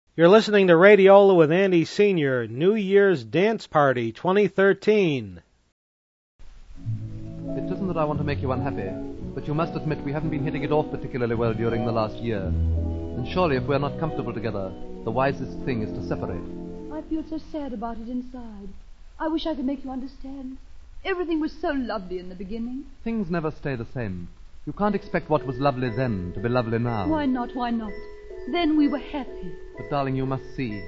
You're listening to Radiola with Andy Sr., New Year's Dance Party 2013. It isn't that I want to make you unhappy, but you must admit we haven't been hitting it off particularly well during the last year. And surely if we're not comfortable together, the wisest thing is to separate. I feel so sad about it inside. I wish I could make you understand. Everything was so lovely in the beginning. Things never stay the same. You can't expect what was lovely then to be lovely now. Why not? Why not? Then we were happy. But, darling, you must see.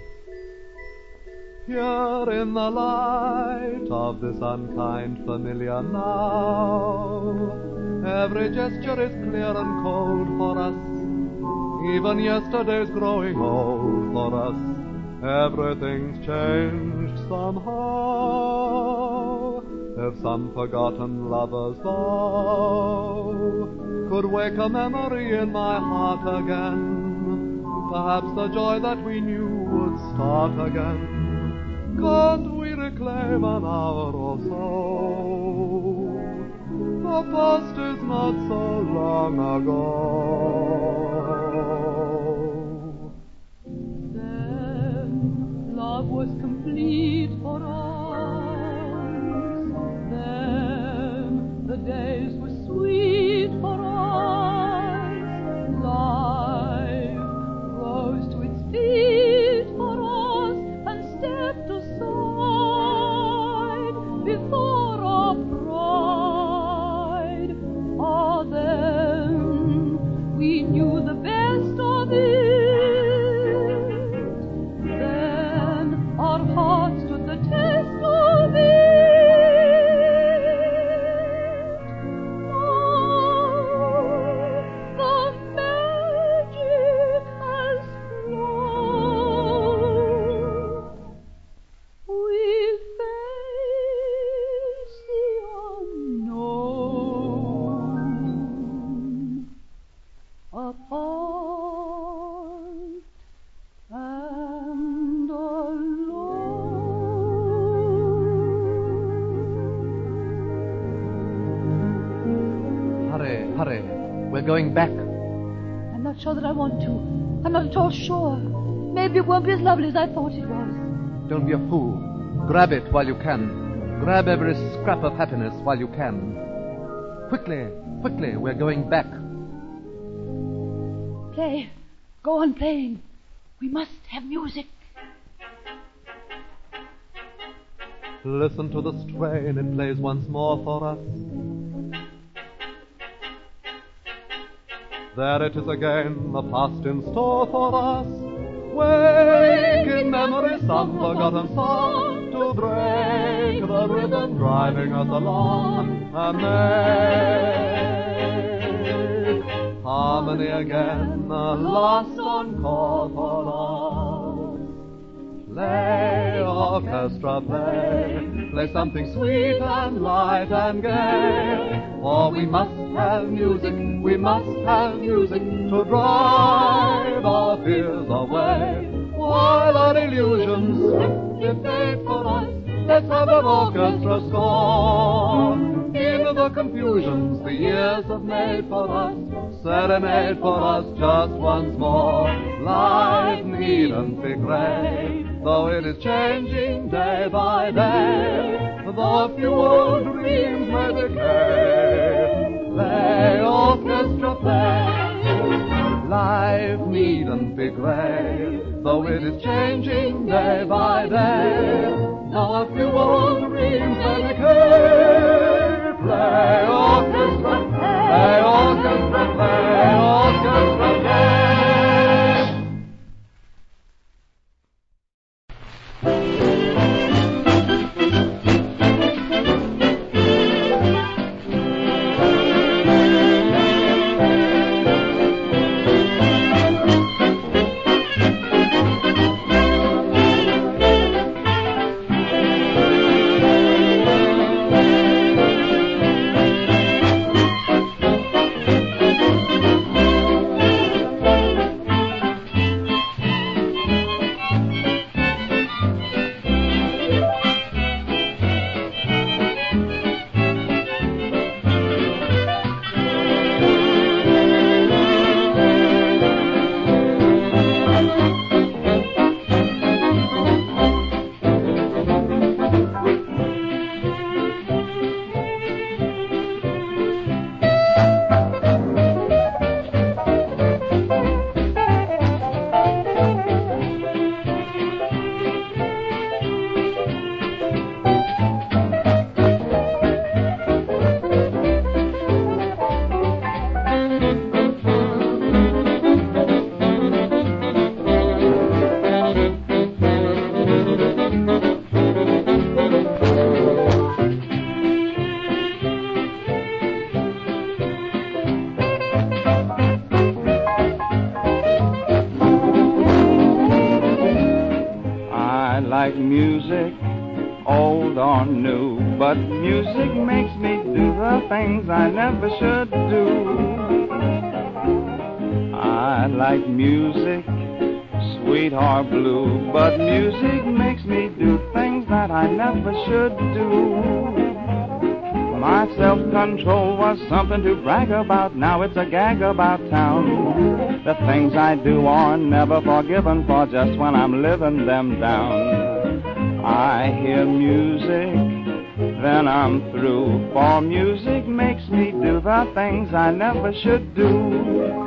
Here in the light of this unkind familiar now, every gesture is clear and cold for us. Even yesterday's growing old for us. Everything's changed somehow. If some forgotten lover's vow could wake a memory in my heart again, perhaps the joy that we knew would start again. Can't we reclaim an hour or so? The past is not so long ago. Then love was complete for us. Then the days were sweet for us. Life rose to its feet for us and stepped aside before our pride. Ah, then we knew the best of it. Then our hearts stood the test of it. Hurry. We're going back. I'm not sure that I want to. I'm not at all sure. Maybe it won't be as lovely as I thought it was. Don't be a fool. Grab it while you can. Grab every scrap of happiness while you can. Quickly, we're going back. Play. Go on playing. We must have music. Listen to the strain, it plays once more for us. There it is again, the past in store for us. Wake in memory some forgotten song to break the rhythm driving us along and make harmony again, a last encore for us. Play, orchestra, play something sweet and light and gay. For we must have music to drive our fears away. While our illusions swiftly fade for us, let's have an orchestra score. In the confusions the years have made for us, serenade for us just once more. Life needn't be grey, though it is changing day by day. Though a few old dreams may decay, play, orchestra, play. Life needn't be grey, though it is changing day by day. Now a few old dreams may decay. Play, orchestra, play, orchestra, play, orchestra, play. like music, old or new, but music makes me do the things I never should do. I like music, sweet or blue, but music makes me do things that I never should do. My self-control was something to brag about, now it's a gag about town. The things I do are never forgiven for just when I'm living them down. I hear music, then I'm through, for music makes me do the things I never should do.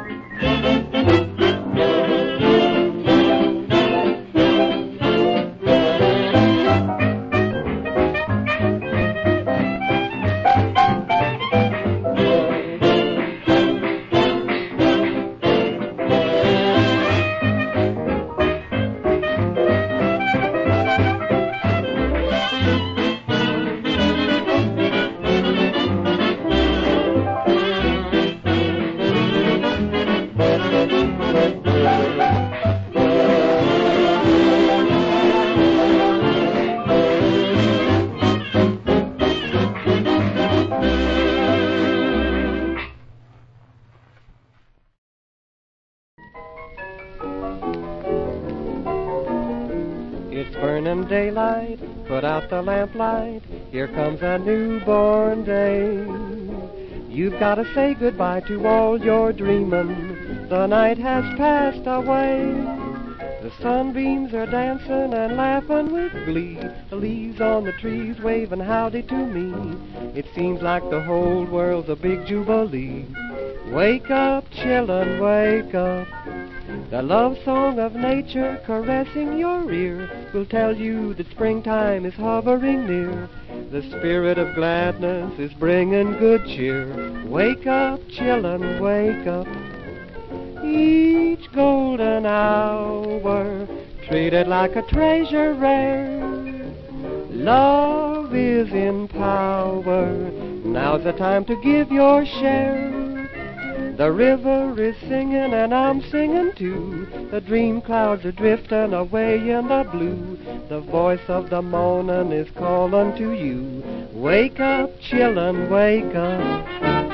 Daylight, put out the lamplight, here comes a newborn day. You've got to say goodbye to all your dreamin', the night has passed away. The sunbeams are dancing and laughing with glee, the leaves on the trees waving howdy to me. It seems like the whole world's a big jubilee. Wake up, children, wake up. The love song of nature caressing your ear will tell you that springtime is hovering near. The spirit of gladness is bringing good cheer. Wake up, children, wake up. Each golden hour treated like a treasure rare. Love is in power. Now's the time to give your share. The river is singing and I'm singing too. The dream clouds are drifting away in the blue. The voice of the morning is calling to you. Wake up, children, wake up.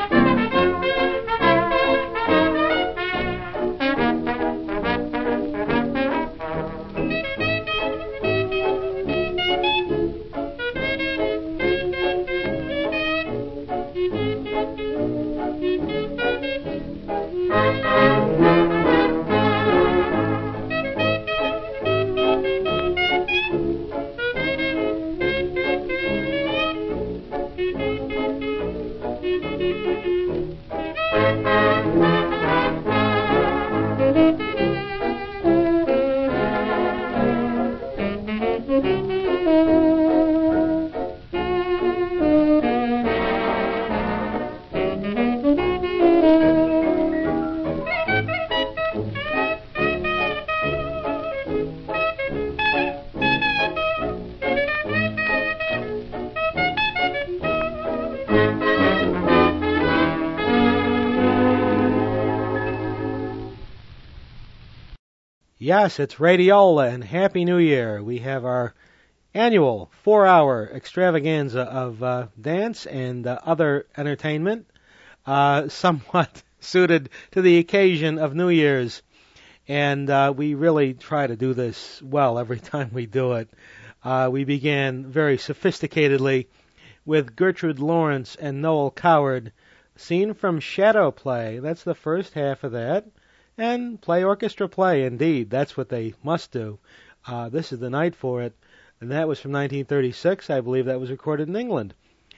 Yes, it's Radiola, and Happy New Year. We have our annual 4-hour extravaganza of dance and other entertainment, somewhat suited to the occasion of New Year's. And we really try to do this well every time we do it. We began very sophisticatedly with Gertrude Lawrence and Noel Coward, scene from Shadow Play. That's the first half of that. And play orchestra play, indeed. That's what they must do. This is the night for it. And that was from 1936. I believe that was recorded in England.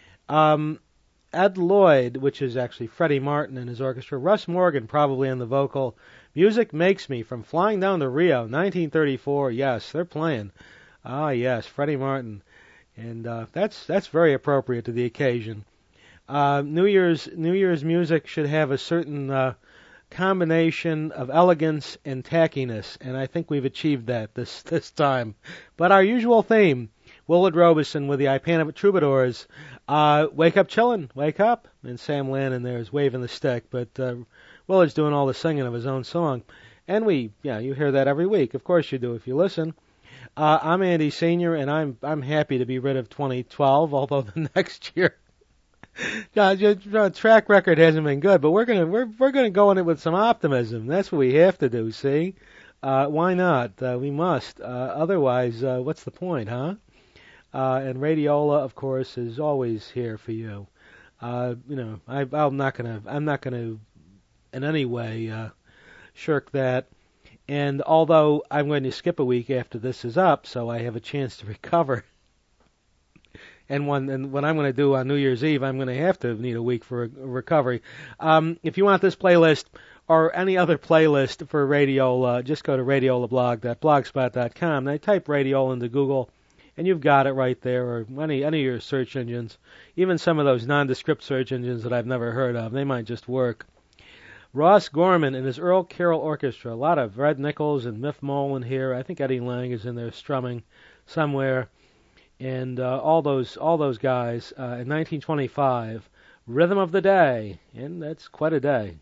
Ed Lloyd, which is actually Freddie Martin and his orchestra. Russ Morgan probably on the vocal. Music Makes Me from Flying Down to Rio, 1934. Yes, they're playing. Ah, yes, Freddie Martin. And that's very appropriate to the occasion. New Year's music should have a certain combination of elegance and tackiness, and I think we've achieved that this time. But our usual theme, Willard Robeson with the Ipana Troubadours, wake up chillin', wake up, and Sam Lannon there is waving the stick, but Willard's doing all the singing of his own song, and you hear that every week, of course you do if you listen. I'm Andy Senior, and I'm happy to be rid of 2012. Although the next year, track record hasn't been good, but we're gonna go in it with some optimism. That's what we have to do. See, why not? We must. Otherwise, what's the point, huh? And Radiola, of course, is always here for you. I'm not gonna in any way shirk that. And although I'm going to skip a week after this is up, so I have a chance to recover. And what I'm going to do on New Year's Eve, I'm going to have to need a week for recovery. If you want this playlist or any other playlist for Radiola, just go to radiolablog.blogspot.com. Now type Radiola into Google, and you've got it right there, or any of your search engines. Even some of those nondescript search engines that I've never heard of, they might just work. Ross Gorman and his Earl Carroll Orchestra. A lot of Red Nichols and Miff Molan here. I think Eddie Lang is in there strumming somewhere. And all those guys in 1925. Rhythm of the Day. And that's quite a day.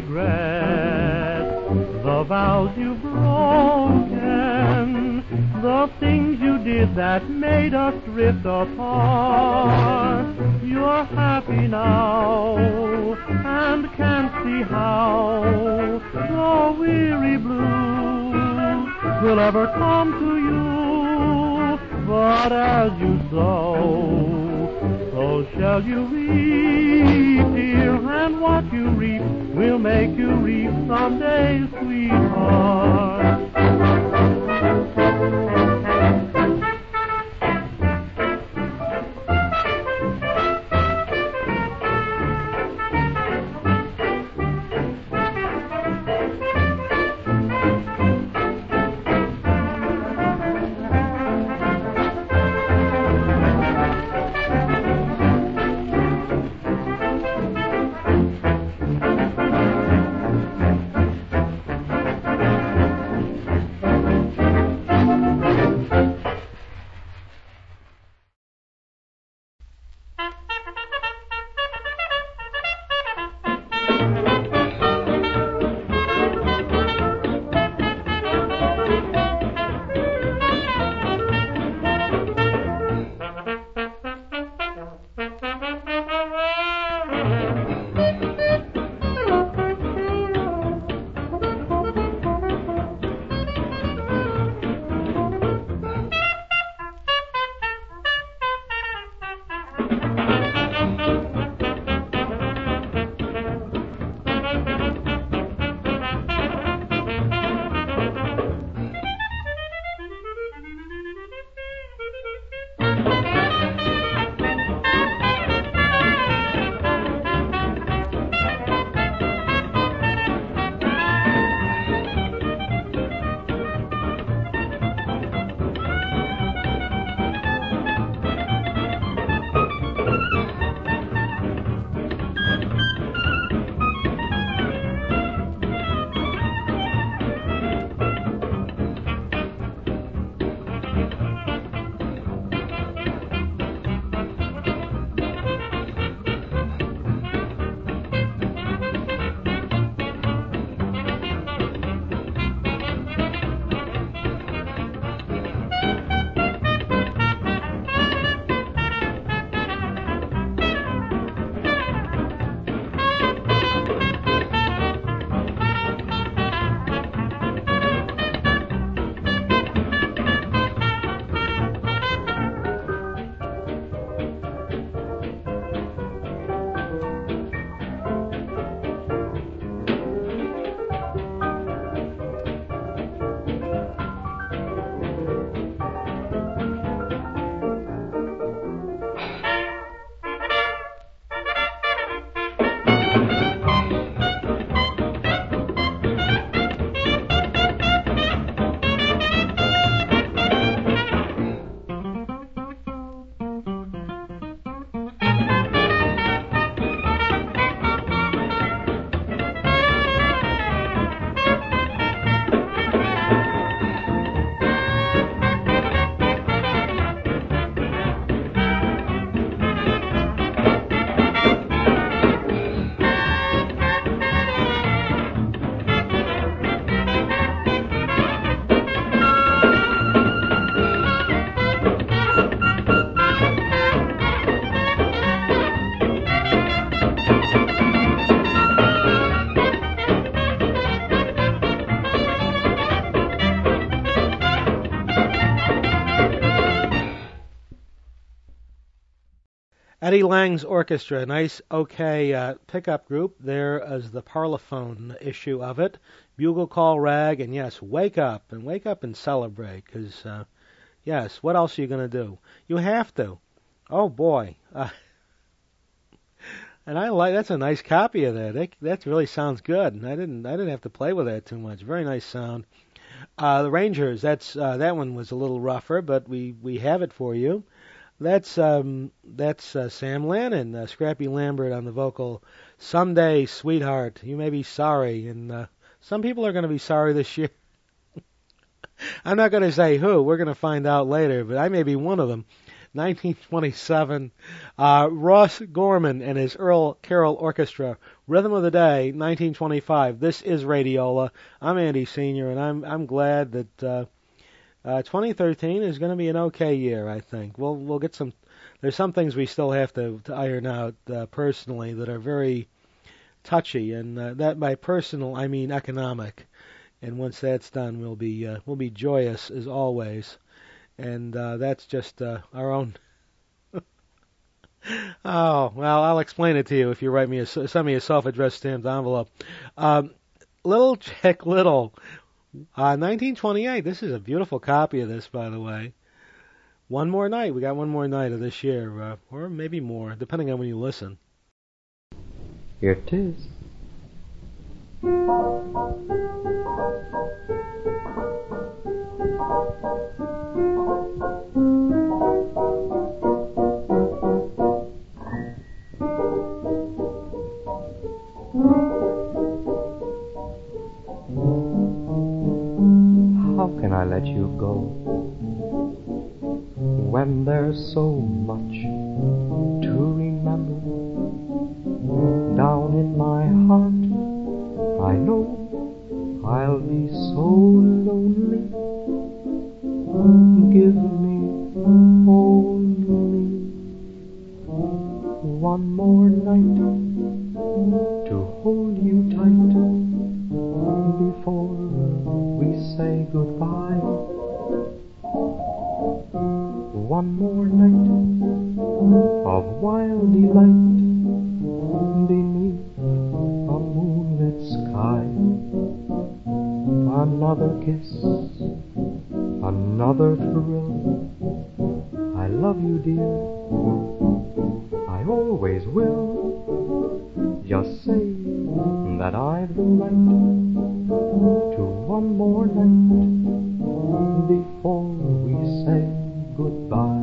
regret the vows you've broken, the things you did that made us drift apart. You're happy now and can't see how the weary blues will ever come to you. But as you sow, so shall you reap, dear, and what you reap will make you reap someday, sweetheart. Eddie Lang's Orchestra, nice, okay pickup group. There is the Parlophone issue of it. Bugle Call Rag, and yes, wake up and celebrate, because, yes, what else are you going to do? You have to. Oh, boy. And that's a nice copy of that. That really sounds good. I didn't have to play with that too much. Very nice sound. The Rangers, that one was a little rougher, but we have it for you. That's Sam Lannon, Scrappy Lambert on the vocal. Someday, sweetheart, you may be sorry, and some people are going to be sorry this year. I'm not going to say who. We're going to find out later, but I may be one of them. 1927, Ross Gorman and his Earl Carroll Orchestra. Rhythm of the Day, 1925. This is Radiola. I'm Andy Senior, and I'm glad that 2013 is going to be an okay year. I think we'll get some. There's some things we still have to iron out personally that are very touchy, and that by personal I mean economic. And once that's done, we'll be joyous as always. And that's just our own. Oh, well, I'll explain it to you if you write me send me a self-addressed stamped envelope. Little Jack Little, 1928. This is a beautiful copy of this, by the way. One more night. We got one more night of this year, or maybe more, depending on when you listen. Here it is. How can I let you go when there's so much to remember? Down in my heart, I know I'll be so lonely. Give me only one more night to hold you tight before we say goodbye. One more night of wild delight beneath a moonlit sky. Another kiss, another thrill. I love you, dear, I always will. Just say that I've the right to one more night before we say goodbye.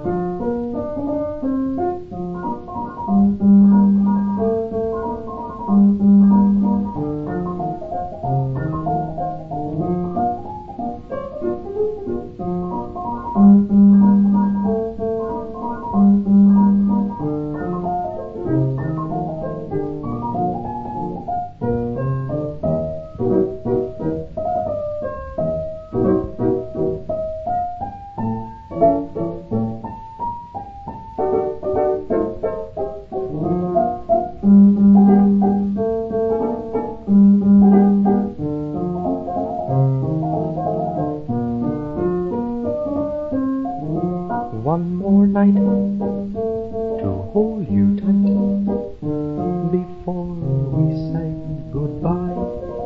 One more night to hold you tight before we say goodbye.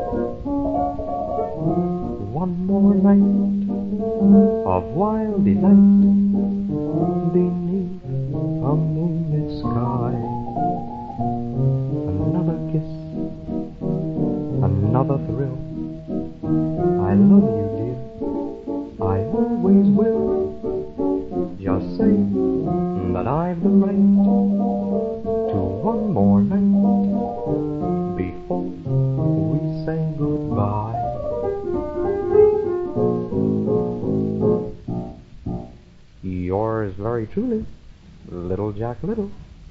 One more night of wild delight beneath a moonlit sky. Another kiss, another thrill. I love you, dear, I always will. Just say that I've the right to one more night before we say goodbye. Yours very truly, Little Jack Little.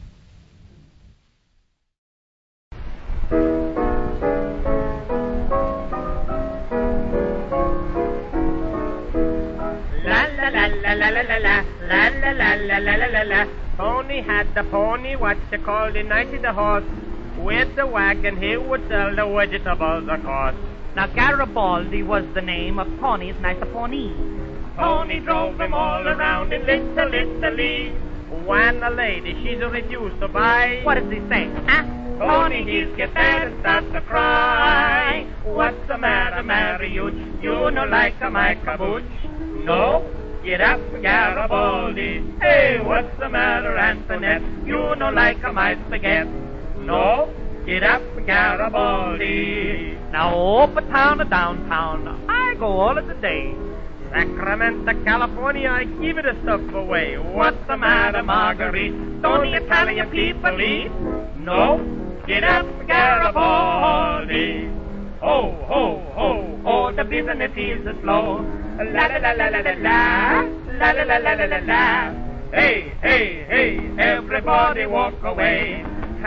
La. Pony had the pony, what you call the knighty the horse. With the wagon he would sell the vegetables, of course. Now Garibaldi was the name of Pony's nice pony. Pony drove him all around in Little Italy. When a lady she's refused to buy, What does he say, huh? Pony he's get mad and starts to cry. What's the matter, Mariucci? You no like my caboose? No? Get up, Garibaldi. Hey, what's the matter, Antoinette? You no like my spaghetti? No? Get up, Garibaldi. Now up town to downtown, I go all of the day. Sacramento, California, I give it a stuff away. What's the matter, Marguerite? Don't the Italian people eat? No? Get up, Garibaldi. Ho, ho, ho, ho, the business is slow. La la la la la la la, la la la la la la la. Hey, hey, hey, everybody walk away.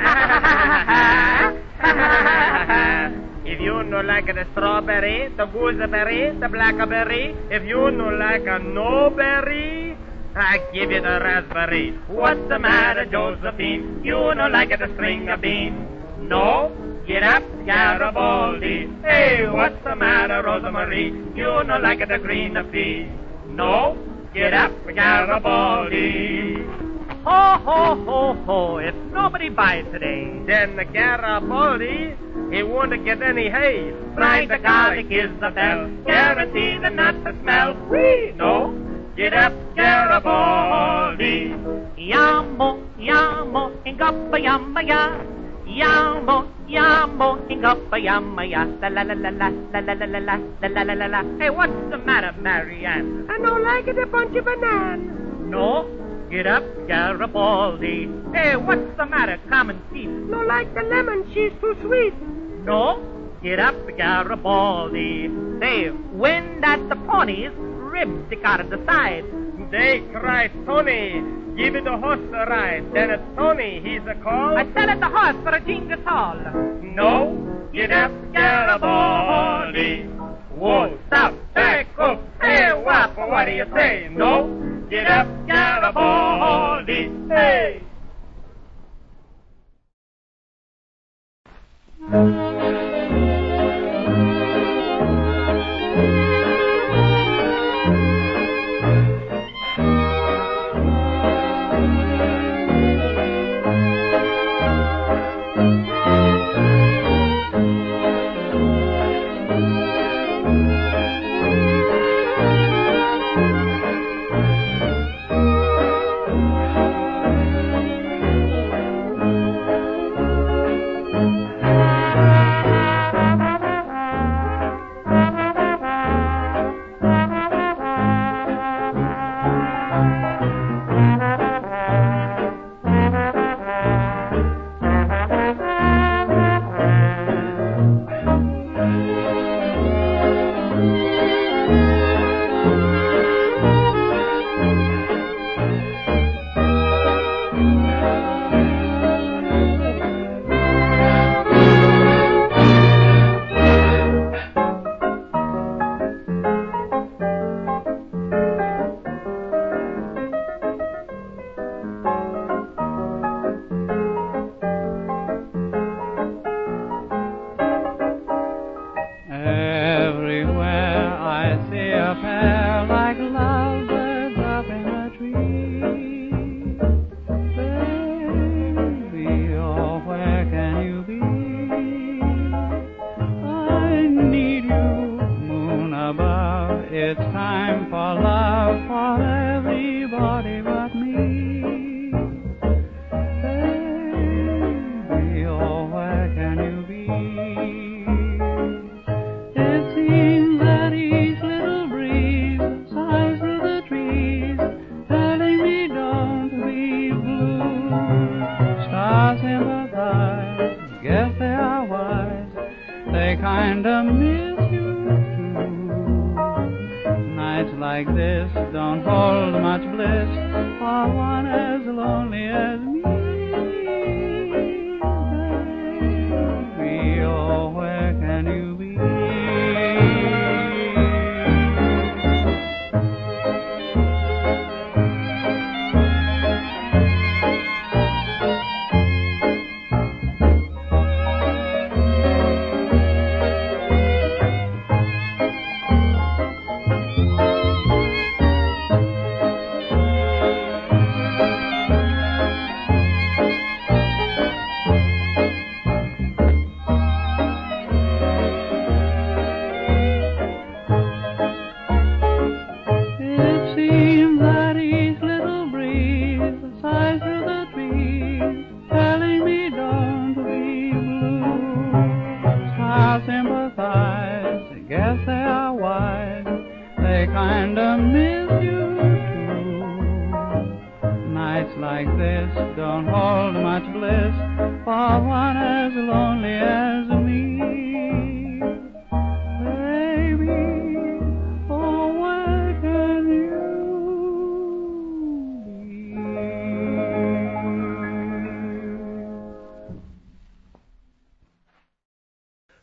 If you no like the strawberry, the gooseberry, the blackberry, if you no like a no berry, I give you the raspberry. What's the matter, Josephine? You no like the string of beans? No? Get up, Garibaldi. Hey, what's the matter, Rosemary? You no like the green peas? No? Get up, Garibaldi. Ho, ho, ho, ho. If nobody buys today, Then the Garibaldi, he won't get any hay. Fried the garlic is the bell. Guarantee the nut to smell. Whee! No? Get up, Garibaldi. Yamo, yamo, ingappa yamma ya. Yamo, yamo, ingappa yamma ya. La la la la la la la la la la la la la la. Hey, what's the matter, Marianne? I don't like it a bunch of bananas. No? Get up, Garibaldi. Hey, what's the matter, Common Chief? No like the lemon, she's too sweet. No? Get up, Garibaldi. Say, when that the ponies ribs stick out of the side. They cry, Tony, give it a horse a ride. Then it's Tony, he's a call. I sell it the horse for a jingle tall. No? Get up, Garibaldi. Whoa, stop, back up. Hey, whop, what do you say? No? Get up, Garibaldi. Hey!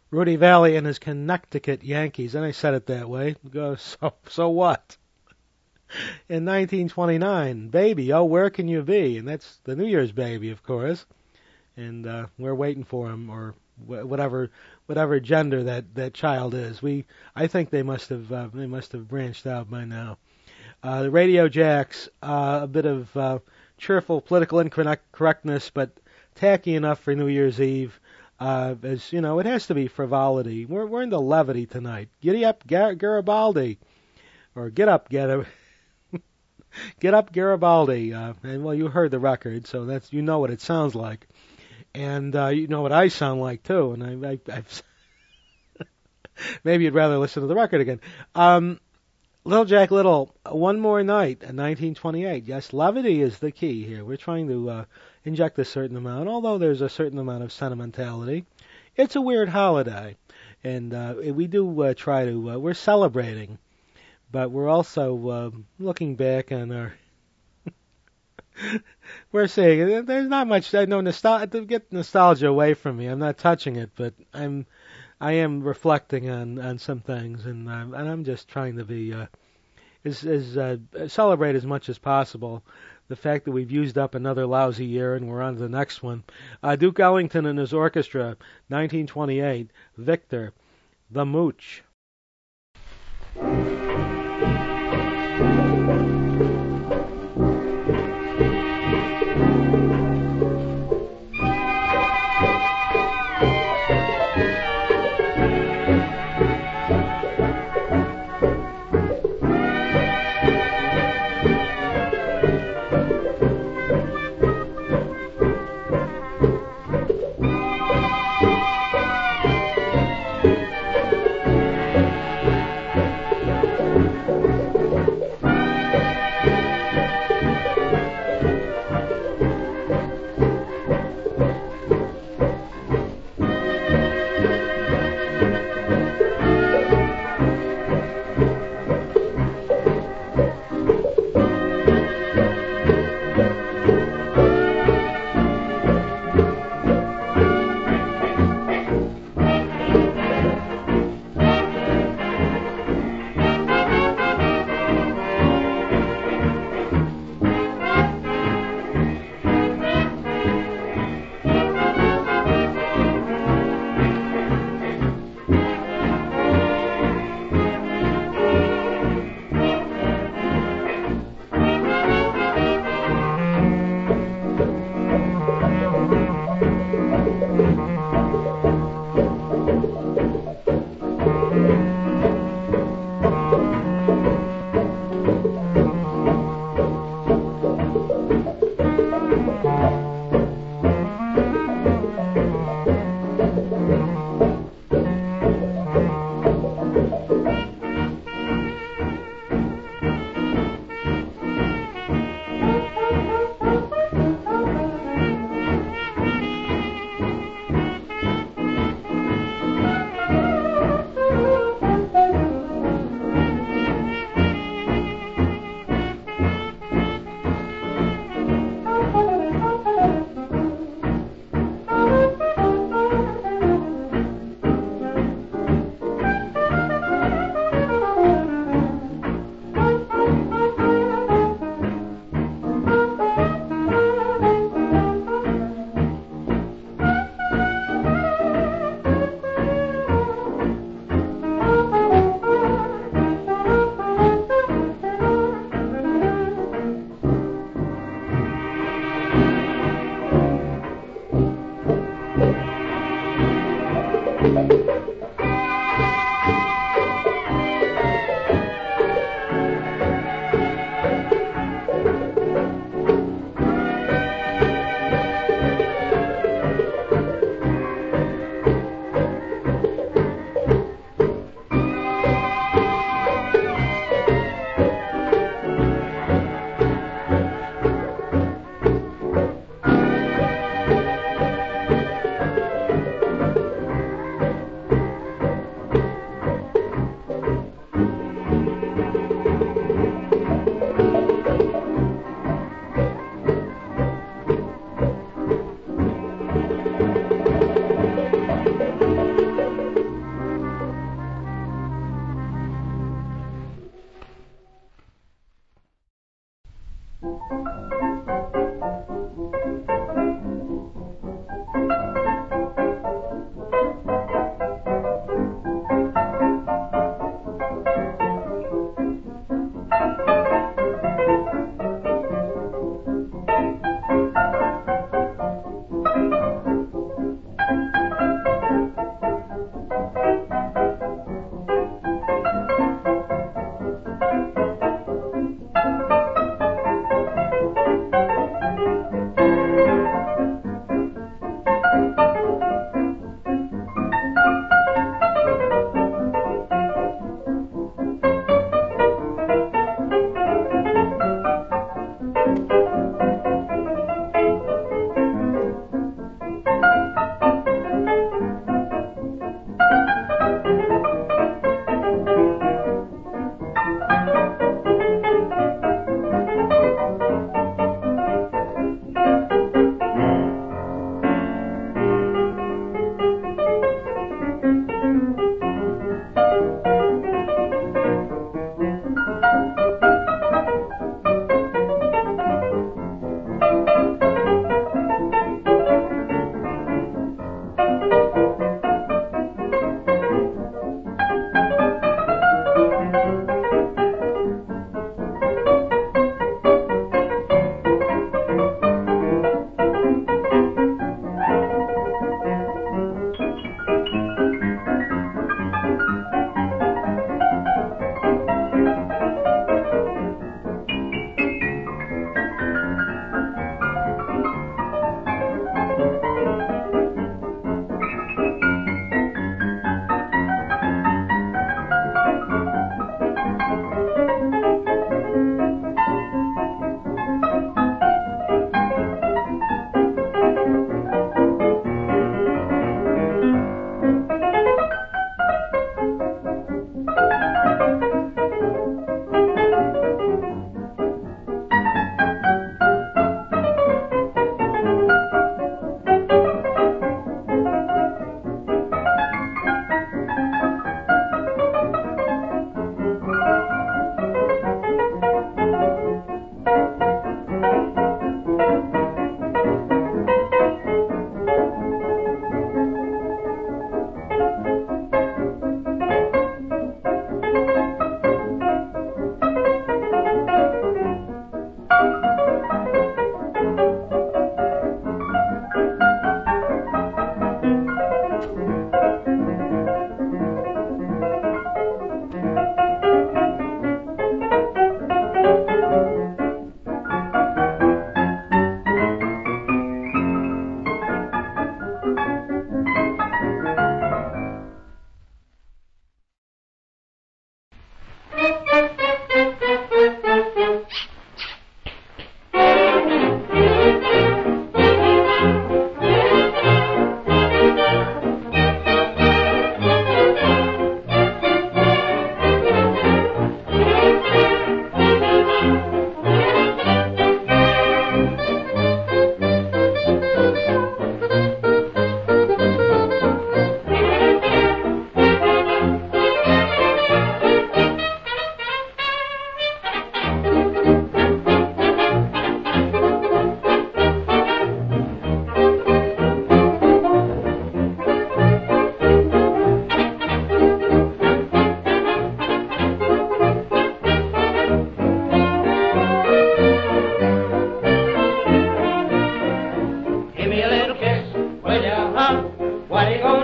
Rudy Valley and his Connecticut Yankees, and I said it that way. So what? In 1929, Baby, Oh, Where Can You Be? And that's the New Year's Baby, of course. And we're waiting for him, or whatever gender that child is. I think they must have branched out by now. The Radio Jacks, a bit of cheerful political incorrectness, but tacky enough for New Year's Eve. As you know, it has to be frivolity. We're into levity tonight. Giddy up, Garibaldi, or get up, get up, Garibaldi. And well, you heard the record, so that's what it sounds like, and you know what I sound like too. And I've maybe you'd rather listen to the record again. Little Jack Little, One More Night, 1928. Yes, levity is the key here. We're trying to inject a certain amount, although there's a certain amount of sentimentality. It's a weird holiday, and we do try to, we're celebrating, but we're also looking back on our, we're saying, there's not much, no nostalgia, to get nostalgia away from me. I'm not touching it, but I am reflecting on some things, and I'm just trying to be celebrate as much as possible the fact that we've used up another lousy year and we're on to the next one. Duke Ellington and his orchestra, 1928. Victor, The Mooch.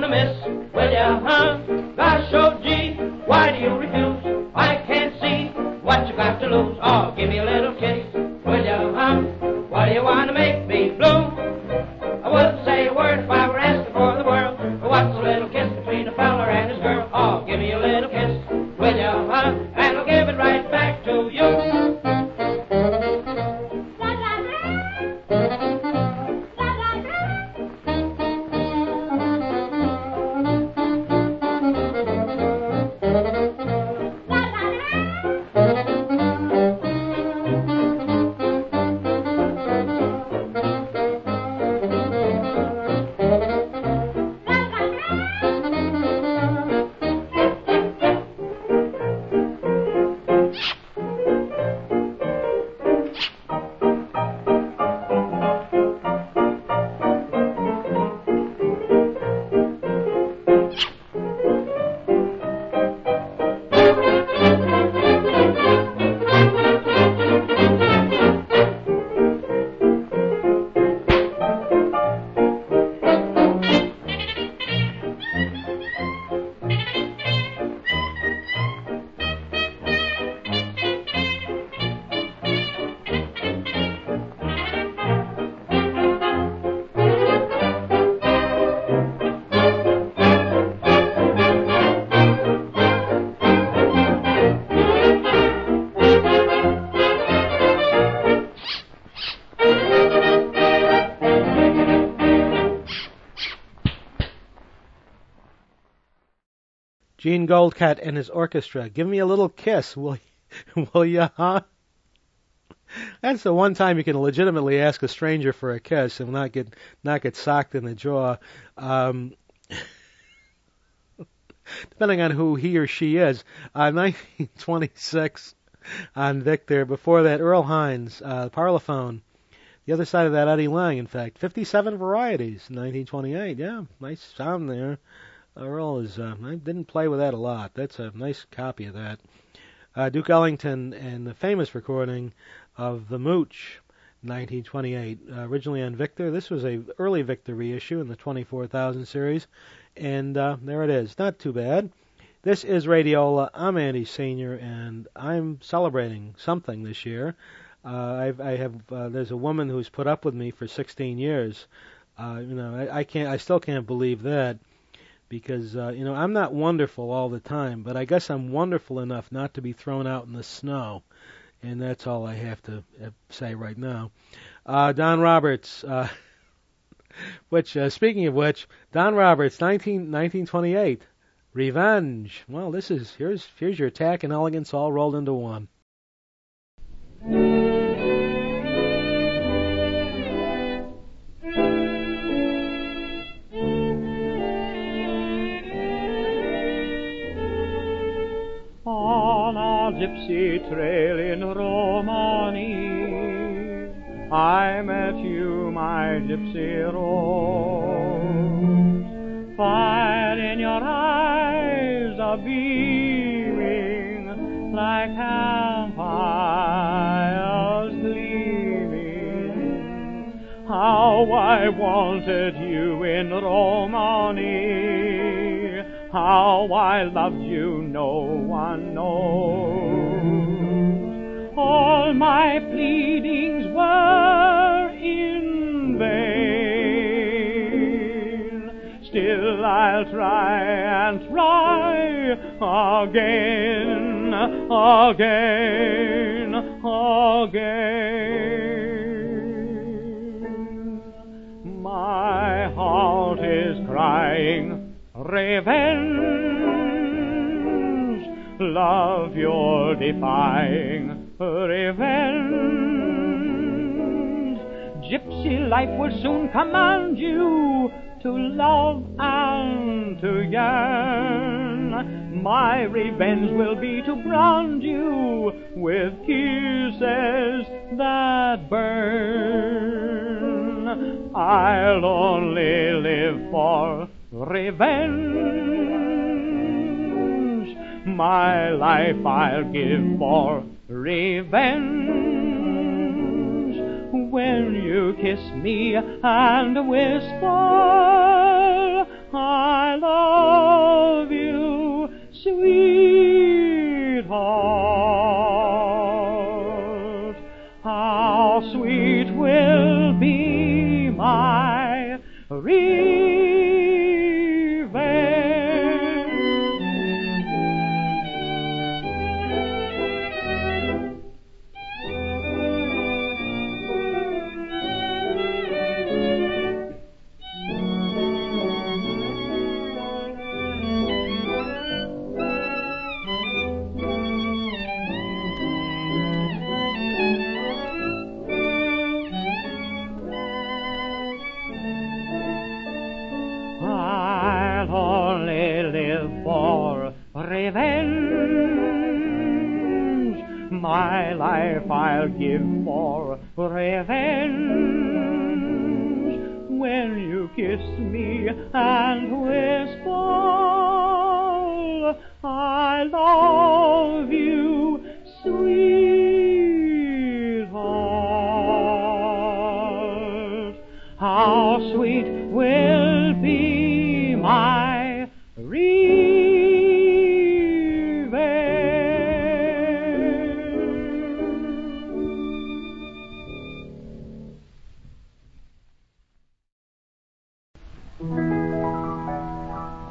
gonna miss? Will ya, huh? Gosh, oh gee, why do you refuse? I can't see what you got to lose. Oh, give me a little kiss. Will ya, huh? Why do you wanna make me blue? I wouldn't say a word if I were asking for the world. But what's a little kiss between a fella and his girl? Oh, give me a little kiss. Will ya, huh? And I'll give it right back to you. Gene Goldcat and his orchestra. Give me a little kiss, will ya, huh? That's the one time you can legitimately ask a stranger for a kiss and not get socked in the jaw. Depending on who he or she is. 1926 on Victor. Before that, Earl Hines, Parlophone. The other side of that, Eddie Lang, in fact. 57 Varieties, 1928. Yeah, nice sound there. Earl is, I didn't play with that a lot. That's a nice copy of that. Duke Ellington and the famous recording of The Mooch, 1928. Originally on Victor. This was a early Victor reissue in the 24,000 series. And there it is. Not too bad. This is Radiola. I'm Andy Senior, and I'm celebrating something this year. There's a woman who's put up with me for 16 years. I still can't believe that. Because, I'm not wonderful all the time, but I guess I'm wonderful enough not to be thrown out in the snow. And that's all I have to say right now. Don Roberts, speaking of which, Don Roberts, 1928, Revenge. Well, here's your attack and elegance all rolled into one. Gypsy trail in Romani, I met you, my gypsy rose. Fire in your eyes are beaming like campfires gleaming. How I wanted you in Romani, how I loved you no one knows. All my pleadings were in vain. Still I'll try and try again, again, again. My heart is crying revenge, love you're defying revenge. Gypsy life will soon command you to love and to yearn. My revenge will be to brand you with kisses that burn. I'll only live for revenge. My life I'll give for revenge. When you kiss me and whisper, I love you, sweetheart. How sweet will be my revenge. I'll only live for revenge. My life I'll give for revenge. When you kiss me and whisper, I love you, sweetheart. How sweet will be my revenge.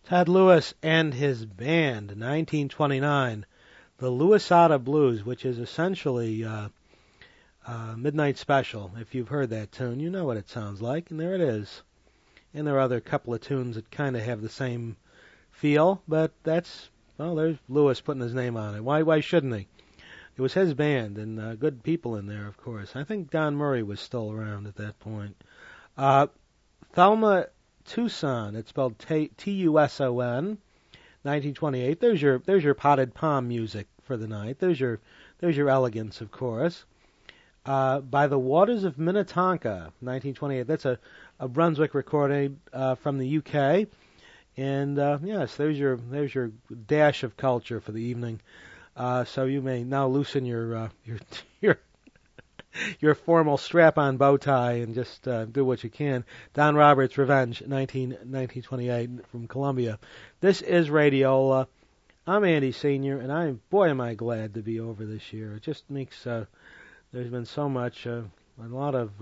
Ted Lewis and his band, 1929, the Lewisada Blues, which is essentially Midnight Special. If you've heard that tune, you know what it sounds like, and there it is. And there are other couple of tunes that kind of have the same feel, but there's Lewis putting his name on it. Why shouldn't he? It was his band, and good people in there, of course. I think Don Murray was still around at that point. Thelma Tucson, it's spelled Tuson, 1928. There's your potted palm music for the night. There's your elegance, of course. By the Waters of Minnetonka, 1928. That's a Brunswick recording from the UK. And yes, there's your dash of culture for the evening. So you may now loosen your your formal strap-on bow tie and just do what you can. Don Roberts, Revenge, 1928 from Columbia. This is Radiola. I'm Andy Senior, and am I glad to be over this year. It just makes there's been so much, a lot of.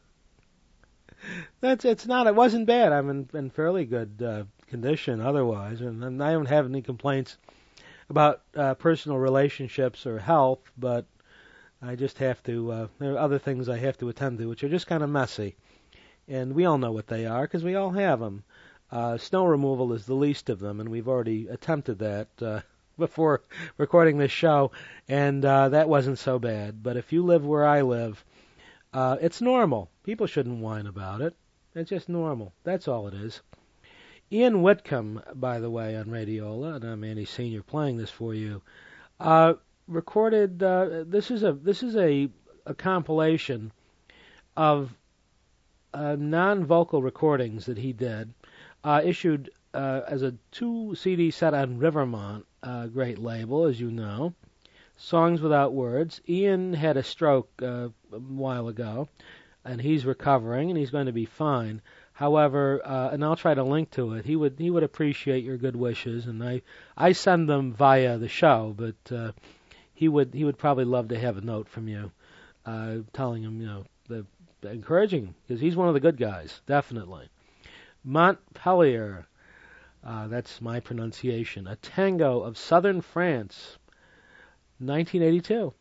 It wasn't bad. I'm in fairly good condition otherwise, and I don't have any complaints about personal relationships or health, but I just have to, there are other things I have to attend to, which are just kind of messy. And we all know what they are, because we all have them. Snow removal is the least of them, and we've already attempted that before recording this show, and that wasn't so bad. But if you live where I live, it's normal. People shouldn't whine about it. It's just normal. That's all it is. Ian Whitcomb, by the way, on Radiola, and I'm Andy Senior playing this for you. Recorded. This is a compilation of non-vocal recordings that he did, issued as a 2 CD set on Rivermont, great label, as you know. Songs Without Words. Ian had a stroke a while ago, and he's recovering, and he's going to be fine. However, and I'll try to link to it. He would appreciate your good wishes, and I send them via the show, but he would probably love to have a note from you, telling him, encouraging him, because he's one of the good guys, definitely. Montpellier, that's my pronunciation. A Tango of Southern France, 1982.